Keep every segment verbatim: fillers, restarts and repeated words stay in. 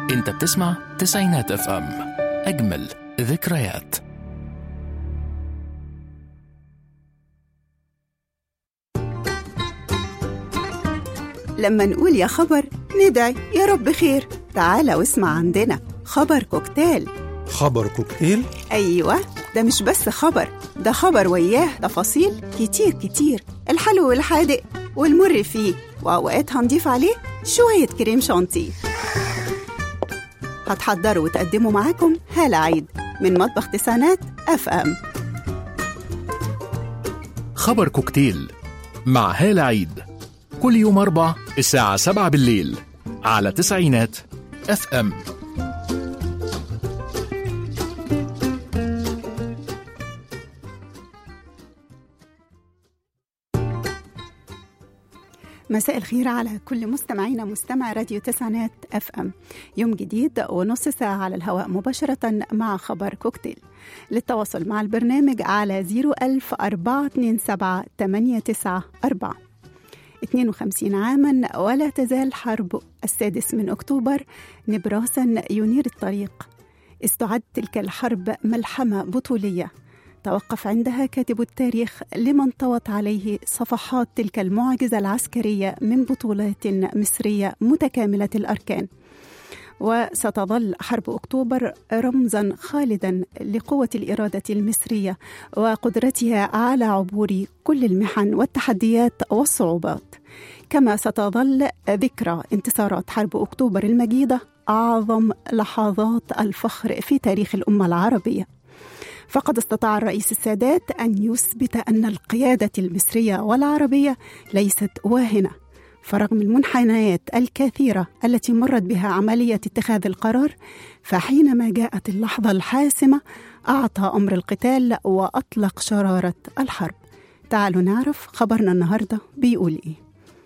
انت بتسمع تسعينات اف ام، اجمل ذكريات. لما نقول يا خبر ندعي يا رب خير. تعال واسمع عندنا خبر كوكتيل. خبر كوكتيل؟ أيوة، ده مش بس خبر، ده خبر وياه تفاصيل كتير كتير، الحلو والحادق والمر فيه، وأوقات هنضيف عليه شوية كريم شانتيه. هتحضروا وتقدموا معاكم هالة عيد من مطبخ تسعينات اف ام. خبر كوكتيل مع هالة عيد كل يوم أربع الساعة سبعة بالليل على تسعينات اف ام. مساء الخير على كل مستمعينا مستمع راديو تسعينات اف ام. يوم جديد ونص ساعة على الهواء مباشرة مع خبر كوكتيل. للتواصل مع البرنامج على زيرو ألف أربعة اتنين سبعة تمانية تسعة أربعة. اثنين وخمسين عاما ولا تزال حرب السادس من أكتوبر نبراسا ينير الطريق. استعد تلك الحرب ملحمة بطولية توقف عندها كاتب التاريخ لمن طوت عليه صفحات تلك المعجزة العسكرية من بطولات مصرية متكاملة الأركان. وستظل حرب أكتوبر رمزاً خالداً لقوة الإرادة المصرية وقدرتها على عبور كل المحن والتحديات والصعوبات، كما ستظل ذكرى انتصارات حرب أكتوبر المجيدة أعظم لحظات الفخر في تاريخ الأمة العربية. فقد استطاع الرئيس السادات أن يثبت أن القيادة المصرية والعربية ليست واهنة، فرغم المنحنيات الكثيرة التي مرت بها عملية اتخاذ القرار، فحينما جاءت اللحظة الحاسمة أعطى أمر القتال وأطلق شرارة الحرب. تعالوا نعرف خبرنا النهاردة بيقول إيه.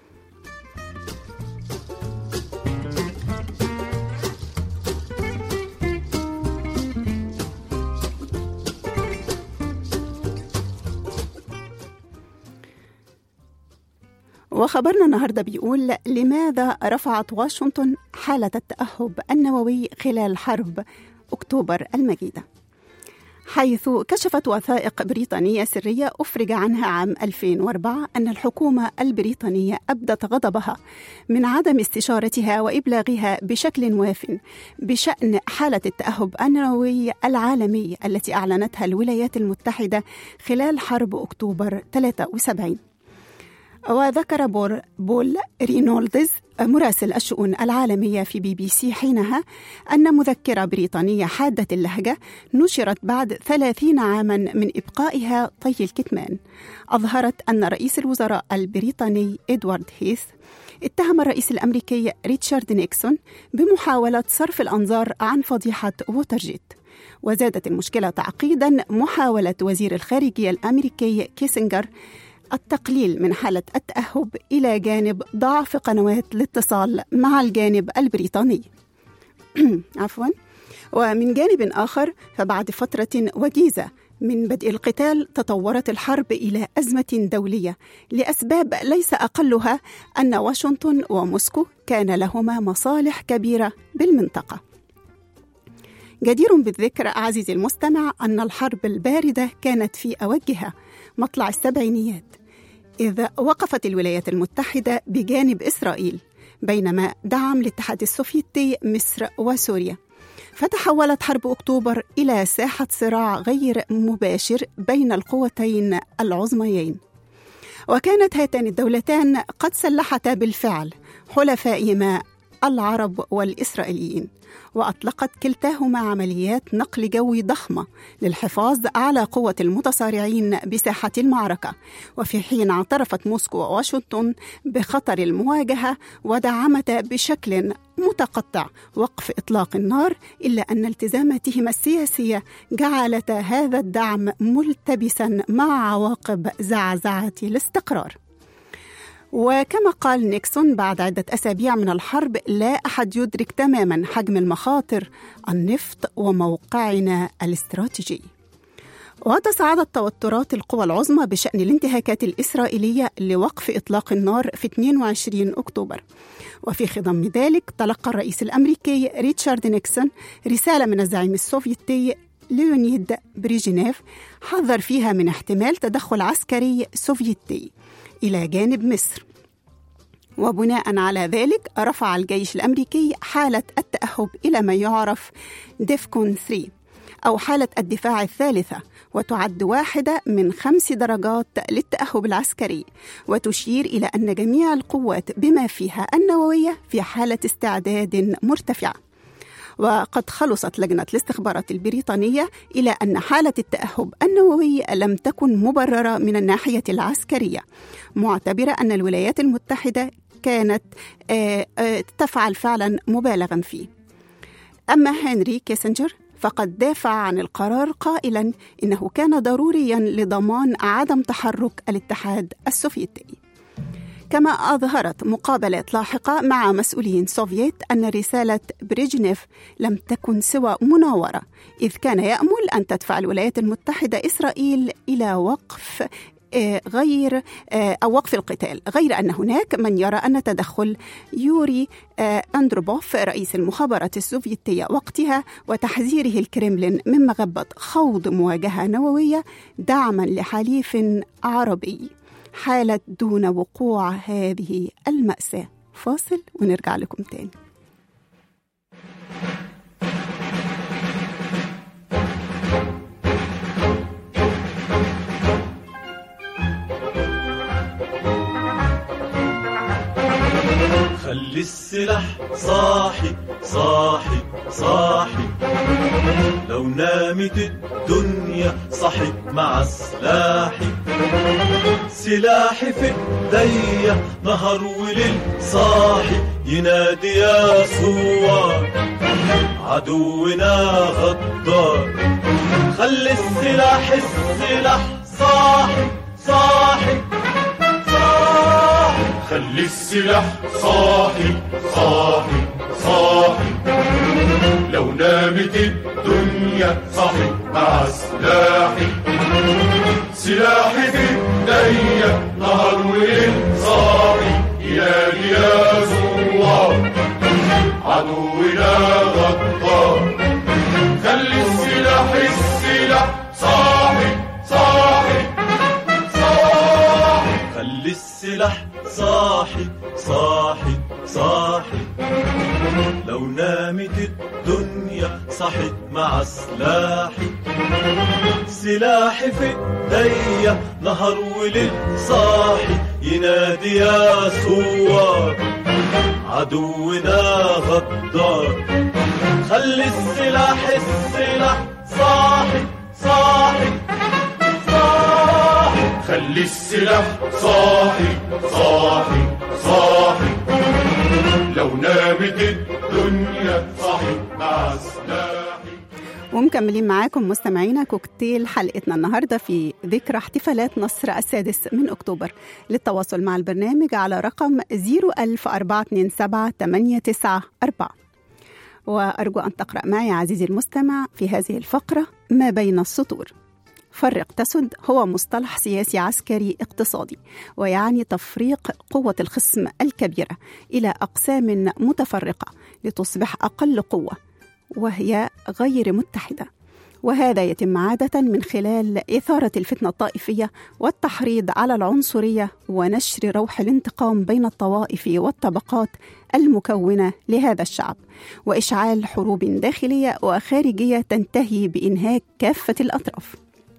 وخبرنا النهاردة بيقول: لماذا رفعت واشنطن حالة التأهب النووي خلال حرب أكتوبر المجيدة؟ حيث كشفت وثائق بريطانية سرية أفرج عنها عام ألفين وأربعة أن الحكومة البريطانية أبدت غضبها من عدم استشارتها وإبلاغها بشكل واف بشأن حالة التأهب النووي العالمي التي أعلنتها الولايات المتحدة خلال حرب أكتوبر ثلاثة وسبعين. وذكر بول, بول رينولدز مراسل الشؤون العالمية في بي بي سي حينها أن مذكرة بريطانية حادة اللهجة نشرت بعد ثلاثين عاما من إبقائها طي الكتمان أظهرت أن رئيس الوزراء البريطاني إدوارد هيث اتهم الرئيس الأمريكي ريتشارد نيكسون بمحاولة صرف الأنظار عن فضيحة ووترجيت. وزادت المشكلة تعقيدا محاولة وزير الخارجية الأمريكي كيسنجر التقليل من حالة التأهب إلى جانب ضعف قنوات الاتصال مع الجانب البريطاني. عفوا. ومن جانب آخر، فبعد فترة وجيزة من بدء القتال تطورت الحرب إلى أزمة دولية لأسباب ليس أقلها أن واشنطن وموسكو كان لهما مصالح كبيرة بالمنطقة. جدير بالذكر عزيزي المستمع أن الحرب الباردة كانت في أوجها مطلع السبعينيات، إذ وقفت الولايات المتحدة بجانب إسرائيل بينما دعم الاتحاد السوفيتي مصر وسوريا. فتحولت حرب أكتوبر إلى ساحة صراع غير مباشر بين القوتين العظميين. وكانت هاتان الدولتان قد سلحتا بالفعل حلفائهما العرب والإسرائيليين، وأطلقت كلتاهما عمليات نقل جوي ضخمة للحفاظ على قوة المتصارعين بساحة المعركة. وفي حين اعترفت موسكو وواشنطن بخطر المواجهة ودعمتا بشكل متقطع وقف إطلاق النار، إلا أن التزاماتهما السياسية جعلتا هذا الدعم ملتبسا مع عواقب زعزعة الاستقرار. وكما قال نيكسون بعد عدة أسابيع من الحرب: لا أحد يدرك تماما حجم المخاطر، النفط وموقعنا الاستراتيجي. وتصاعدت توترات القوى العظمى بشأن الانتهاكات الإسرائيلية لوقف إطلاق النار في اثنين وعشرين أكتوبر. وفي خضم ذلك تلقى الرئيس الأمريكي ريتشارد نيكسون رسالة من الزعيم السوفيتي ليونيد بريجنيف حذر فيها من احتمال تدخل عسكري سوفيتي إلى جانب مصر. وبناء على ذلك رفع الجيش الأمريكي حالة التأهب إلى ما يعرف ديفكون ثلاثة أو حالة الدفاع الثالثة، وتعد واحدة من خمس درجات للتأهب العسكري، وتشير إلى أن جميع القوات بما فيها النووية في حالة استعداد مرتفعة. وقد خلصت لجنة الاستخبارات البريطانية إلى أن حالة التأهب النووي لم تكن مبررة من الناحية العسكرية، معتبرة أن الولايات المتحدة كانت تفعل فعلا مبالغا فيه. أما هنري كيسنجر فقد دافع عن القرار قائلا إنه كان ضروريا لضمان عدم تحرك الاتحاد السوفيتي. كما أظهرت مقابلات لاحقة مع مسؤولين سوفييت أن رسالة بريجنيف لم تكن سوى مناورة، إذ كان يأمل أن تدفع الولايات المتحدة إسرائيل إلى وقف غير أو وقف القتال، غير أن هناك من يرى أن تدخل يوري أندروبوف رئيس المخابرات السوفيتية وقتها وتحذيره الكرملين من مغبة خوض مواجهة نووية دعما لحليف عربي حالت دون وقوع هذه المأساة. فاصل ونرجع لكم تاني. خلي السلاح صاحي صاحي صاحي، لو نامت الدنيا صحت مع سلاحي. سلاحي في ايديا نهار وليل صاحي، ينادي يا ثوار عدونا غدار. خلي السلاح السلاح صاحي صاحي صاحي، خلي السلاح صاحي صاحي صاحي، لو نامت الدنيا صحي مع سلاحي. سلاحي في ايديا نهار وليل صاحي، ينادي يا ثوار عدونا غدار. خلي السلاح السلاح صاحي صاحي صاحي، خلي السلاح صاحي صاحي صاحي، لو نامت الدنيا صحت مع سلاحي. سلاحي في ايديا نهار وليل صاحي، ينادي يا ثوار عدونا غدار. خلي السلاح السلاح صاحي صاحي صاحي، خلي السلاح صاحي صاحي صاحي، لو نامت الدنيا صحي مع سلاحي. ومكملين معاكم مستمعينا كوكتيل حلقتنا النهاردة في ذكرى احتفالات نصر السادس من أكتوبر. للتواصل مع البرنامج على رقم صفر ألف أربعة اثنين سبعة ثمانية تسعة أربعة. وأرجو أن تقرأ معي عزيزي المستمع في هذه الفقرة ما بين السطور. فرق تسد هو مصطلح سياسي عسكري اقتصادي، ويعني تفريق قوة الخصم الكبيرة إلى أقسام متفرقة لتصبح أقل قوة وهي غير متحدة. وهذا يتم عادة من خلال إثارة الفتنة الطائفية والتحريض على العنصرية ونشر روح الانتقام بين الطوائف والطبقات المكونة لهذا الشعب، وإشعال حروب داخلية وخارجية تنتهي بإنهاك كافة الأطراف.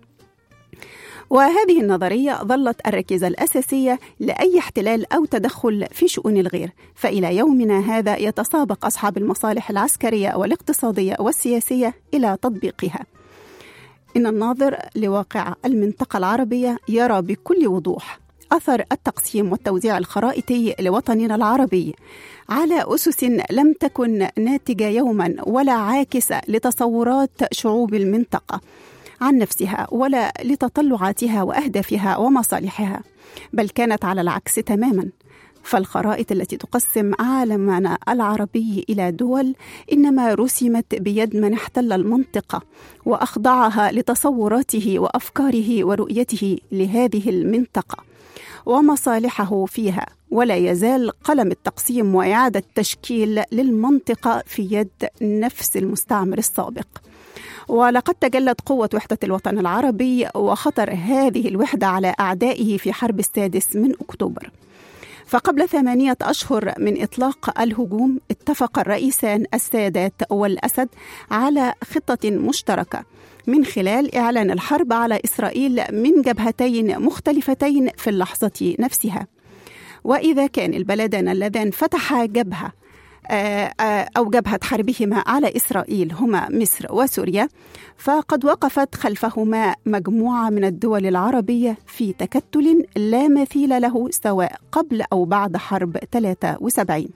وهذه النظرية ظلت الركيزة الأساسية لأي احتلال أو تدخل في شؤون الغير، فإلى يومنا هذا يتسابق أصحاب المصالح العسكرية والاقتصادية والسياسية إلى تطبيقها. إن الناظر لواقع المنطقة العربية يرى بكل وضوح أثر التقسيم والتوزيع الخرائطي لوطننا العربي على أسس لم تكن ناتجة يوما ولا عاكسة لتصورات شعوب المنطقة عن نفسها ولا لتطلعاتها وأهدافها ومصالحها، بل كانت على العكس تماما. فالخرائط التي تقسم عالمنا العربي إلى دول إنما رسمت بيد من احتل المنطقة وأخضعها لتصوراته وأفكاره ورؤيته لهذه المنطقة ومصالحه فيها، ولا يزال قلم التقسيم وإعادة تشكيل للمنطقة في يد نفس المستعمر السابق. ولقد تجلت قوة وحدة الوطن العربي وخطر هذه الوحدة على أعدائه في حرب السادس من أكتوبر. فقبل ثمانية أشهر من إطلاق الهجوم اتفق الرئيسان السادات والأسد على خطة مشتركة من خلال إعلان الحرب على إسرائيل من جبهتين مختلفتين في اللحظة نفسها. وإذا كان البلدان اللذان فتحا جبهة أو جبهة حربهما على إسرائيل هما مصر وسوريا، فقد وقفت خلفهما مجموعة من الدول العربية في تكتل لا مثيل له سواء قبل أو بعد حرب ثلاثة وسبعين.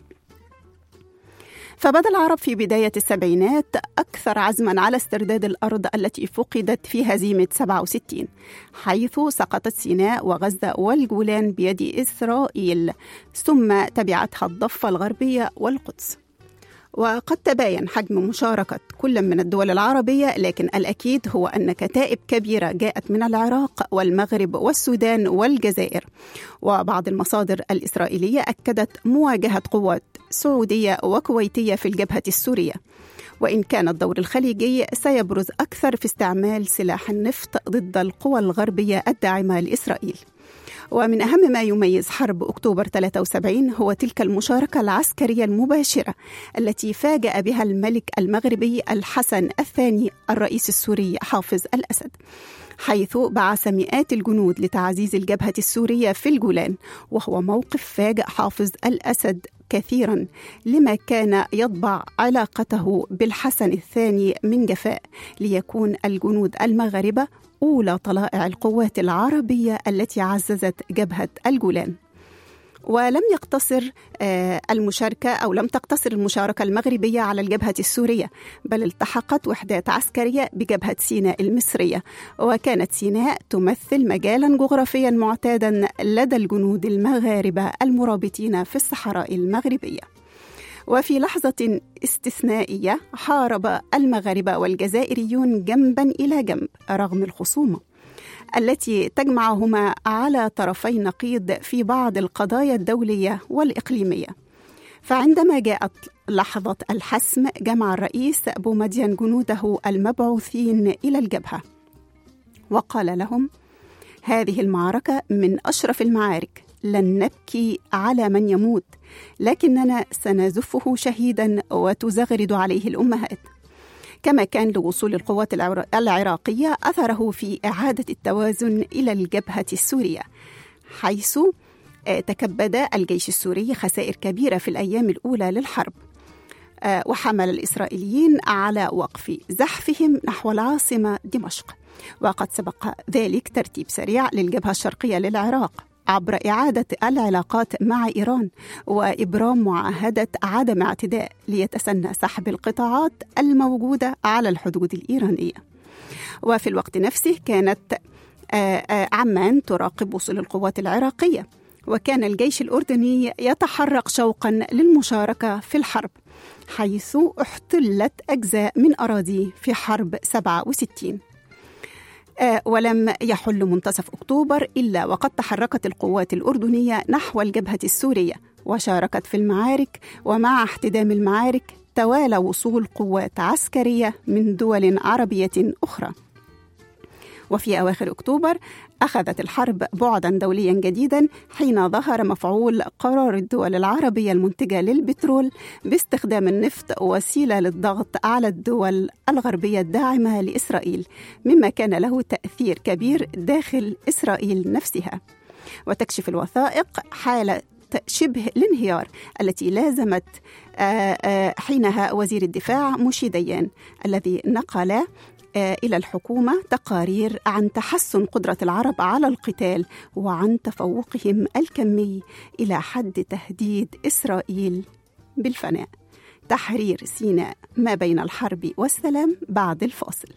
فبدا العرب في بداية السبعينات أكثر عزماً على استرداد الأرض التي فقدت في هزيمة سبعة وستين، حيث سقطت سيناء وغزة والجولان بيد إسرائيل، ثم تبعتها الضفة الغربية والقدس. وقد تباين حجم مشاركة كل من الدول العربية، لكن الأكيد هو أن كتائب كبيرة جاءت من العراق والمغرب والسودان والجزائر. وبعض المصادر الإسرائيلية أكدت مواجهة قوات سعودية وكويتية في الجبهة السورية، وإن كان الدور الخليجي سيبرز أكثر في استعمال سلاح النفط ضد القوى الغربية الداعمة لإسرائيل. ومن أهم ما يميز حرب أكتوبر ثلاثة وسبعين هو تلك المشاركة العسكرية المباشرة التي فاجأ بها الملك المغربي الحسن الثاني الرئيس السوري حافظ الأسد، حيث بعث مئات الجنود لتعزيز الجبهة السورية في الجولان، وهو موقف فاجأ حافظ الأسد كثيرا لما كان يطبع علاقته بالحسن الثاني من جفاء، ليكون الجنود المغاربة أولى طلائع القوات العربية التي عززت جبهة الجولان. ولم يقتصر المشاركة أو لم تقتصر المشاركة المغربية على الجبهة السورية، بل التحقت وحدات عسكرية بجبهة سيناء المصرية، وكانت سيناء تمثل مجالا جغرافيا معتادا لدى الجنود المغاربة المرابطين في الصحراء المغربية. وفي لحظة استثنائية حارب المغاربة والجزائريون جنبا إلى جنب رغم الخصومة التي تجمعهما على طرفي نقيض في بعض القضايا الدولية والإقليمية. فعندما جاءت لحظة الحسم جمع الرئيس بومدين جنوده المبعوثين إلى الجبهة وقال لهم: هذه المعركة من أشرف المعارك، لن نبكي على من يموت، لكننا سنزفه شهيدا وتزغرد عليه الأمهات. كما كان لوصول القوات العراقية أثره في إعادة التوازن إلى الجبهة السورية، حيث تكبد الجيش السوري خسائر كبيرة في الأيام الأولى للحرب، وحمل الإسرائيليين على وقف زحفهم نحو العاصمة دمشق. وقد سبق ذلك ترتيب سريع للجبهة الشرقية للعراق عبر إعادة العلاقات مع إيران وإبرام معاهدة عدم اعتداء ليتسنى سحب القطاعات الموجودة على الحدود الإيرانية. وفي الوقت نفسه كانت عمان تراقب وصول القوات العراقية، وكان الجيش الأردني يتحرك شوقا للمشاركة في الحرب، حيث احتلت أجزاء من أراضيه في حرب سبعة وستين. ولم يحل منتصف أكتوبر إلا وقد تحركت القوات الأردنية نحو الجبهة السورية وشاركت في المعارك، ومع احتدام المعارك توالى وصول قوات عسكرية من دول عربية أخرى. وفي أواخر أكتوبر أخذت الحرب بعداً دولياً جديداً حين ظهر مفعول قرار الدول العربية المنتجة للبترول باستخدام النفط وسيلة للضغط على الدول الغربية الداعمة لإسرائيل، مما كان له تأثير كبير داخل إسرائيل نفسها. وتكشف الوثائق حالة شبه الانهيار التي لازمت حينها وزير الدفاع موشي ديان، الذي نقل إلى الحكومة تقارير عن تحسن قدرة العرب على القتال وعن تفوقهم الكمي إلى حد تهديد إسرائيل بالفناء. تحرير سيناء ما بين الحرب والسلام بعد الفاصل.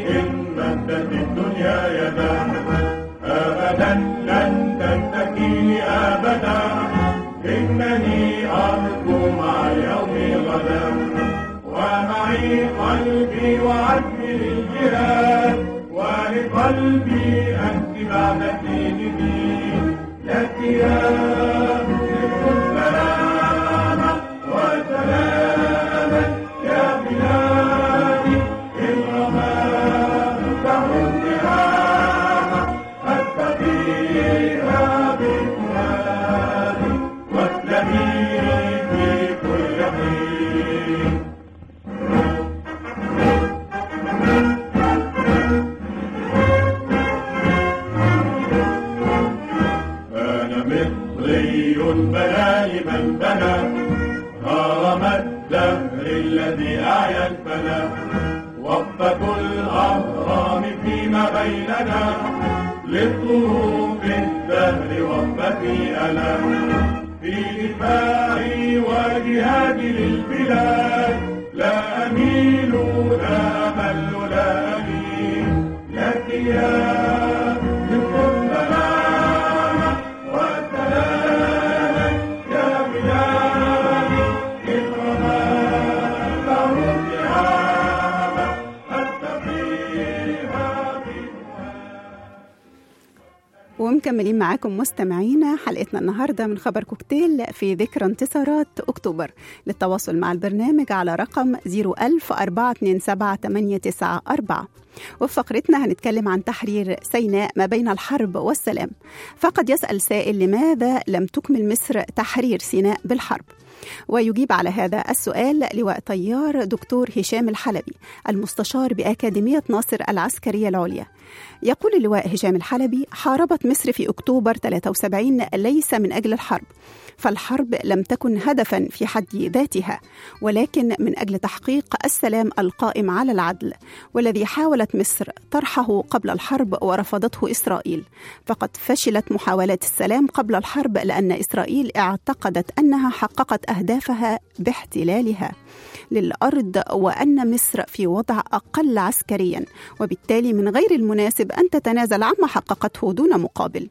إن مدت الدنيا يدا أبدا لن تنتهي أبدا إنني أرجو مع اليوم غدا ومعي قلبي وعزمي للجهاد ولقلبي أنت بعد ديني لك يا نصف السلامة وسلاما يا بلادي الغمام تعود بها أستقيها بفؤادي واسلمي في كل حين بنى من بنى هرم الدهر الذي أعيا الفنا وقفة الأهرام فيما بيننا للظروف الدهر وقفتي أنا في دفاعي وجهادي للبلاد لا أميل لا أمل لا ألين لك يا ومكملين معاكم مستمعينا حلقتنا النهاردة من خبر كوكتيل في ذكرى انتصارات أكتوبر. للتواصل مع البرنامج على رقم صفر ألف أربعة اثنين سبعة ثمانية تسعة أربعة. وفي فقرتنا هنتكلم عن تحرير سيناء ما بين الحرب والسلام. فقد يسأل سائل لماذا لم تكمل مصر تحرير سيناء بالحرب؟ ويجيب على هذا السؤال لواء طيار دكتور هشام الحلبي المستشار بأكاديمية ناصر العسكرية العليا. يقول اللواء هشام الحلبي: حاربت مصر في أكتوبر ثلاثة وسبعين ليس من أجل الحرب، فالحرب لم تكن هدفا في حد ذاتها، ولكن من أجل تحقيق السلام القائم على العدل، والذي حاولت مصر طرحه قبل الحرب ورفضته إسرائيل. فقد فشلت محاولات السلام قبل الحرب لأن إسرائيل اعتقدت أنها حققت أهدافها باحتلالها للأرض، وأن مصر في وضع أقل عسكريا، وبالتالي من غير المناسب أن تتنازل عما حققته دون مقابل.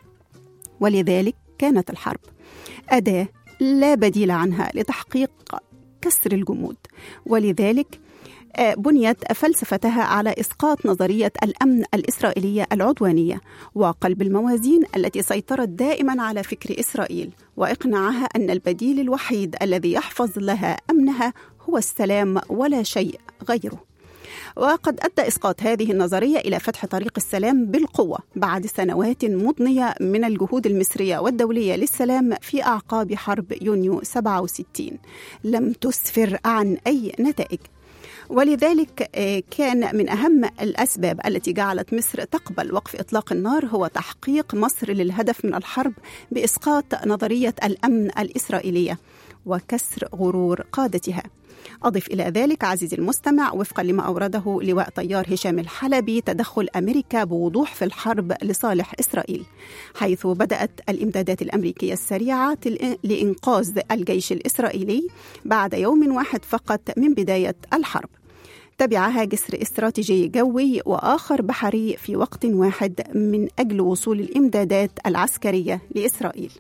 ولذلك كانت الحرب أداة لا بديل عنها لتحقيق كسر الجمود، ولذلك بنيت فلسفتها على إسقاط نظرية الأمن الإسرائيلية العدوانية وقلب الموازين التي سيطرت دائما على فكر إسرائيل، وإقناعها أن البديل الوحيد الذي يحفظ لها أمنها هو السلام ولا شيء غيره. وقد أدى إسقاط هذه النظرية إلى فتح طريق السلام بالقوة بعد سنوات مضنية من الجهود المصرية والدولية للسلام في أعقاب حرب يونيو سبعة وستين لم تسفر عن أي نتائج. ولذلك كان من أهم الأسباب التي جعلت مصر تقبل وقف إطلاق النار هو تحقيق مصر للهدف من الحرب بإسقاط نظرية الأمن الإسرائيلية وكسر غرور قادتها. أضف إلى ذلك عزيزي المستمع وفقا لما أورده لواء طيار هشام الحلبي تدخل أمريكا بوضوح في الحرب لصالح إسرائيل، حيث بدأت الإمدادات الأمريكية السريعة لإنقاذ الجيش الإسرائيلي بعد يوم واحد فقط من بداية الحرب. تبعها جسر استراتيجي جوي وآخر بحري في وقت واحد من أجل وصول الإمدادات العسكرية لإسرائيل.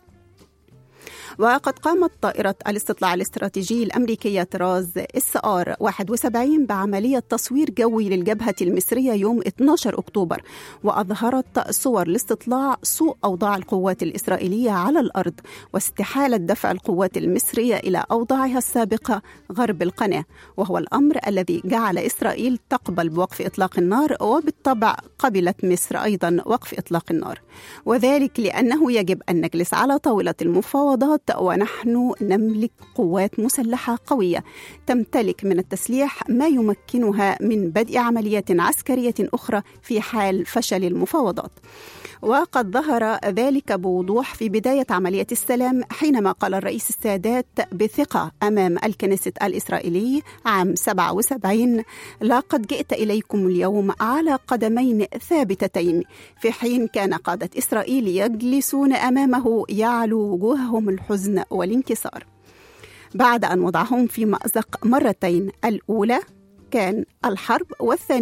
وقد قامت طائرة الاستطلاع الاستراتيجي الأمريكية طراز إس آر واحد وسبعين بعملية تصوير جوي للجبهة المصرية يوم اثني عشر أكتوبر، وأظهرت صور الاستطلاع سوء أوضاع القوات الإسرائيلية على الأرض واستحالة دفع القوات المصرية إلى أوضاعها السابقة غرب القناة، وهو الأمر الذي جعل إسرائيل تقبل بوقف إطلاق النار، وبالطبع قبلت مصر أيضا وقف إطلاق النار، وذلك لأنه يجب أن نجلس على طاولة المفاوضات ونحن نملك قوات مسلحة قوية تمتلك من التسليح ما يمكنها من بدء عمليات عسكرية أخرى في حال فشل المفاوضات. وقد ظهر ذلك بوضوح في بداية عملية السلام حينما قال الرئيس السادات بثقة أمام الكنيست الإسرائيلي عام سبعة وسبعين: لقد جئت إليكم اليوم على قدمين ثابتتين، في حين كان قادة إسرائيل يجلسون أمامه يعلو وجوههم الحزن والانكسار. بعد أن وضعهم في مأزق مرتين، الأولى كان الحرب والثانية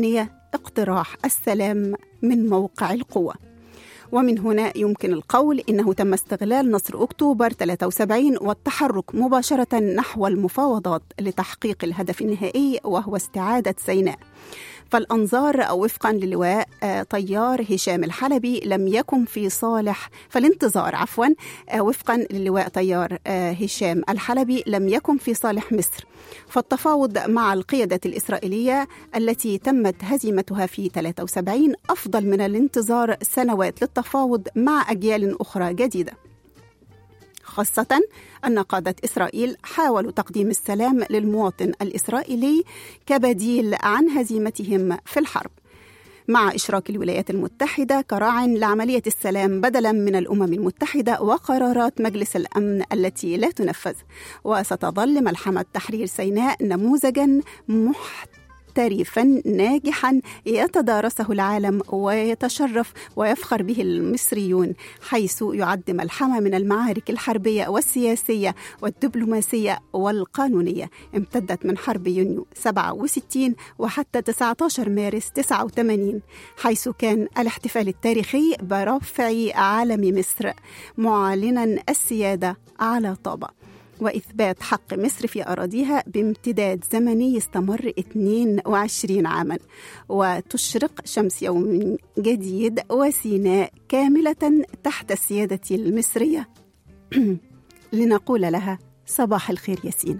اقتراح السلام من موقع القوة. ومن هنا يمكن القول إنه تم استغلال نصر أكتوبر ثلاثة وسبعين والتحرك مباشرة نحو المفاوضات لتحقيق الهدف النهائي وهو استعادة سيناء. فالأنظار وفقا للواء طيار هشام الحلبي لم يكن في صالح فالانتظار عفوا وفقا للواء طيار هشام الحلبي لم يكن في صالح مصر. فالتفاوض مع القيادة الإسرائيلية التي تمت هزيمتها في ثلاثة وسبعين أفضل من الانتظار سنوات للتفاوض مع أجيال أخرى جديدة، خاصة أن قادة إسرائيل حاولوا تقديم السلام للمواطن الإسرائيلي كبديل عن هزيمتهم في الحرب، مع إشراك الولايات المتحدة كراع لعملية السلام بدلاً من الأمم المتحدة وقرارات مجلس الأمن التي لا تنفذ. وستظل ملحمة تحرير سيناء نموذجاً محترفاً ناجحاً يتدارسه العالم ويتشرف ويفخر به المصريون، حيث يعد ملحمة من المعارك الحربية والسياسية والدبلوماسية والقانونية امتدت من حرب يونيو سبعة وستين وحتى تسعة عشر مارس تسعة وثمانين، حيث كان الاحتفال التاريخي برفع علم مصر معلناً السيادة على طابة وإثبات حق مصر في أراضيها بامتداد زمني استمر اثنين وعشرين عاماً. وتشرق شمس يوم جديد وسيناء كاملة تحت السيادة المصرية لنقول لها صباح الخير يا سينا.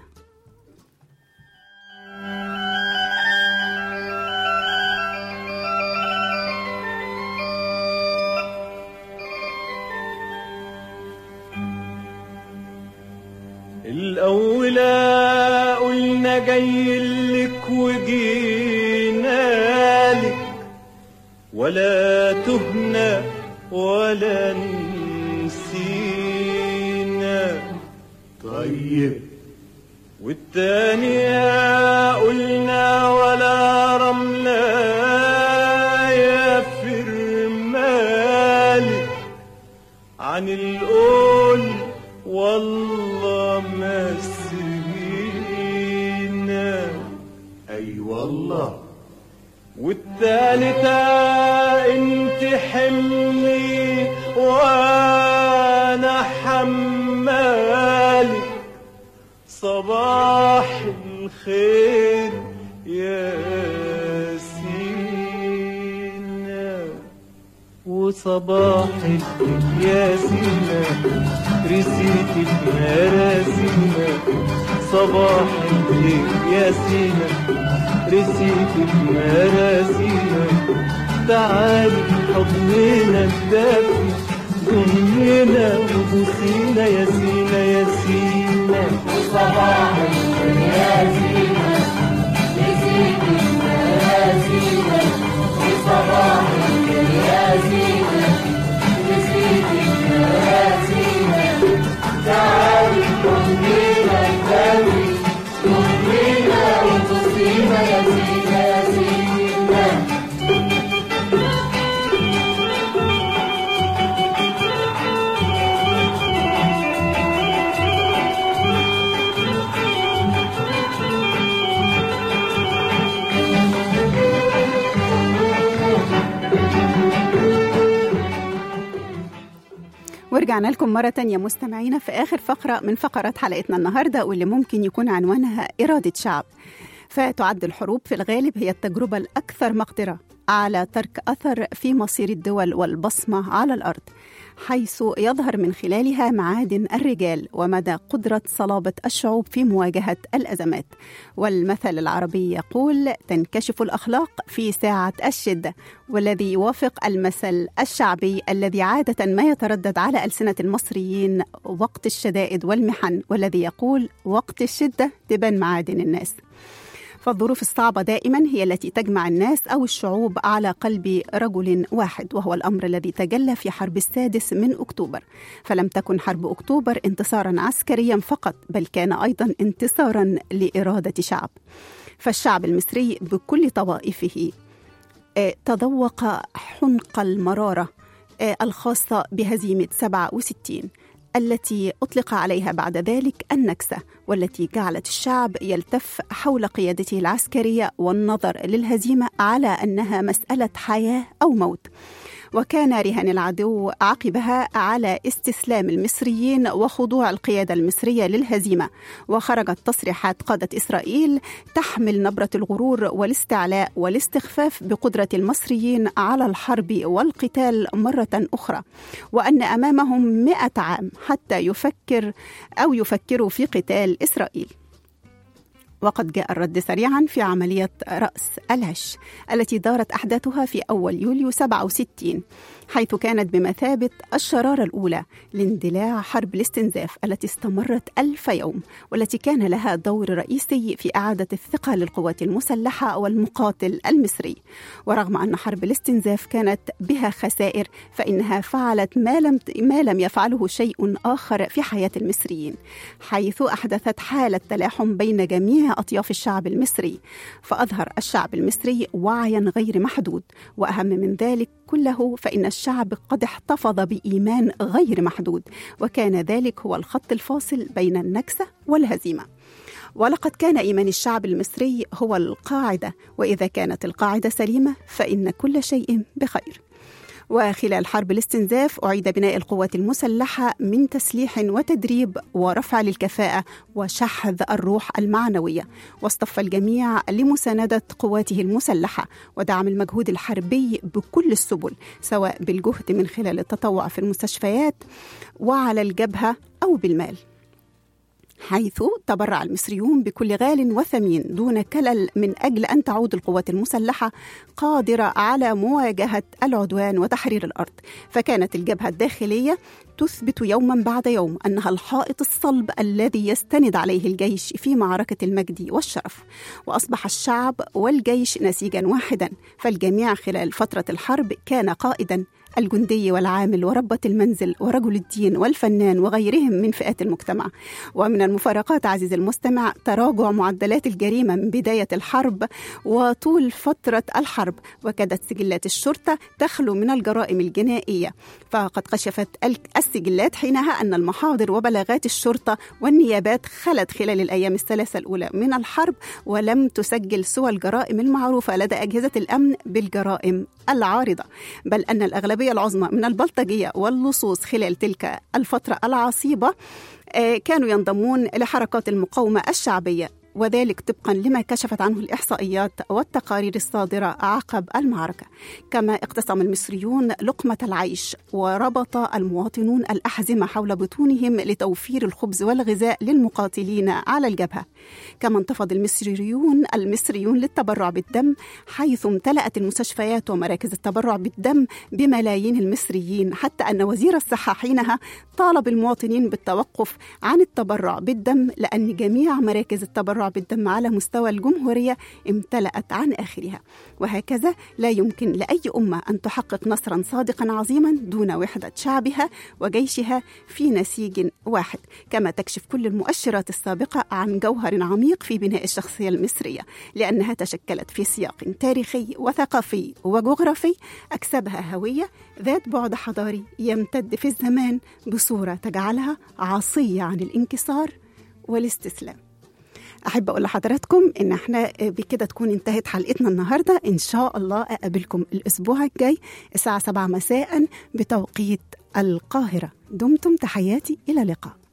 الأولى قلنا جايلك وجينالك ولا تهنا ولا نسينا، طيب والتانية قلنا ولا رملة يا فرمالك عن القول والله ما سهينا. أي والله. والتالتة انت حملي وانا حمالي صباح الخير يا سينا. وصباح الخير يا سينا رسيتي بمراسينا، صباح الخير يا سينا رسيتي بمراسينا. تعالي حضننا الدافي ضمنا وبوسينا يا سينا يا سينا. وصباح الخير يا سينا رسيتي بمراسينا، وصباح الخير يا سينا رسيتي بمراسينا. تعالي ضمنا الدافي ضمنا وبوسينا يا سينا يا سينا. ورجعنا لكم مرة تانية مستمعينا في آخر فقرة من فقرات حلقتنا النهاردة، واللي ممكن يكون عنوانها إرادة شعب. فتعد الحروب في الغالب هي التجربة الأكثر مقدرة على ترك أثر في مصير الدول والبصمة على الأرض، حيث يظهر من خلالها معادن الرجال ومدى قدرة صلابة الشعوب في مواجهة الأزمات. والمثل العربي يقول: تنكشف الأخلاق في ساعة الشدة، والذي يوافق المثل الشعبي الذي عادة ما يتردد على ألسنة المصريين وقت الشدائد والمحن، والذي يقول: وقت الشدة تبان معادن الناس. فالظروف الصعبة دائما هي التي تجمع الناس أو الشعوب على قلب رجل واحد، وهو الأمر الذي تجلى في حرب السادس من أكتوبر. فلم تكن حرب أكتوبر انتصارا عسكريا فقط، بل كان أيضا انتصارا لإرادة شعب. فالشعب المصري بكل طوائفه تذوق حنق المرارة الخاصة بهزيمة سبعة وستين التي أطلق عليها بعد ذلك النكسة، والتي جعلت الشعب يلتف حول قيادته العسكرية والنظر للهزيمة على أنها مسألة حياة أو موت. وكان رهان العدو عقبها على استسلام المصريين وخضوع القيادة المصرية للهزيمة. وخرجت تصريحات قادة إسرائيل تحمل نبرة الغرور والاستعلاء والاستخفاف بقدرة المصريين على الحرب والقتال مرة أخرى، وأن أمامهم مئة عام حتى يفكر أو يفكروا في قتال إسرائيل. وقد جاء الرد سريعا في عملية رأس العش التي دارت أحداثها في أول يوليو سبعة وستين، حيث كانت بمثابة الشرارة الأولى لاندلاع حرب الاستنزاف التي استمرت ألف يوم، والتي كان لها دور رئيسي في إعادة الثقة للقوات المسلحة والمقاتل المصري. ورغم أن حرب الاستنزاف كانت بها خسائر، فإنها فعلت ما لم, ما لم يفعله شيء آخر في حياة المصريين، حيث أحدثت حالة تلاحم بين جميع أطياف الشعب المصري. فأظهر الشعب المصري وعيا غير محدود، وأهم من ذلك كله فإن الشعب قد احتفظ بإيمان غير محدود، وكان ذلك هو الخط الفاصل بين النكسة والهزيمة. ولقد كان إيمان الشعب المصري هو القاعدة، وإذا كانت القاعدة سليمة فإن كل شيء بخير. وخلال حرب الاستنزاف أعيد بناء القوات المسلحة من تسليح وتدريب ورفع للكفاءة وشحذ الروح المعنوية، واصطف الجميع لمساندة قواته المسلحة ودعم المجهود الحربي بكل السبل، سواء بالجهد من خلال التطوع في المستشفيات وعلى الجبهة أو بالمال، حيث تبرع المصريون بكل غال وثمين دون كلل من أجل أن تعود القوات المسلحة قادرة على مواجهة العدوان وتحرير الأرض. فكانت الجبهة الداخلية تثبت يوما بعد يوم أنها الحائط الصلب الذي يستند عليه الجيش في معركة المجد والشرف. وأصبح الشعب والجيش نسيجا واحدا، فالجميع خلال فترة الحرب كان قائدا، الجندي والعامل وربة المنزل ورجل الدين والفنان وغيرهم من فئات المجتمع. ومن المفارقات عزيزي المستمع تراجع معدلات الجريمة من بداية الحرب وطول فترة الحرب، وكادت سجلات الشرطة تخلو من الجرائم الجنائية، فقد كشفت السجلات حينها أن المحاضر وبلاغات الشرطة والنيابات خلت خلال الأيام الثلاثة الأولى من الحرب، ولم تسجل سوى الجرائم المعروفة لدى أجهزة الأمن بالجرائم العارضة، بل أن الأغلبية العظمى من البلطجية واللصوص خلال تلك الفترة العصيبة كانوا ينضمون لحركات المقاومة الشعبية، وذلك طبقا لما كشفت عنه الإحصائيات والتقارير الصادرة عقب المعركة. كما اقتسم المصريون لقمة العيش، وربط المواطنون الأحزمة حول بطونهم لتوفير الخبز والغذاء للمقاتلين على الجبهة. كما انتفض المصريون المصريون للتبرع بالدم، حيث امتلأت المستشفيات ومراكز التبرع بالدم بملايين المصريين، حتى أن وزير الصحة حينها طالب المواطنين بالتوقف عن التبرع بالدم، لأن جميع مراكز التبرع بالدم على مستوى الجمهورية امتلأت عن آخرها. وهكذا لا يمكن لأي أمة أن تحقق نصرا صادقا عظيما دون وحدة شعبها وجيشها في نسيج واحد، كما تكشف كل المؤشرات السابقة عن جوهر عميق في بناء الشخصية المصرية، لأنها تشكلت في سياق تاريخي وثقافي وجغرافي أكسبها هوية ذات بعد حضاري يمتد في الزمان بصورة تجعلها عصية عن الانكسار والاستسلام. أحب أقول لحضراتكم إن احنا بكده تكون انتهت حلقتنا النهاردة. إن شاء الله أقابلكم الأسبوع الجاي الساعة سبعة مساء بتوقيت القاهرة. دمتم، تحياتي، إلى اللقاء.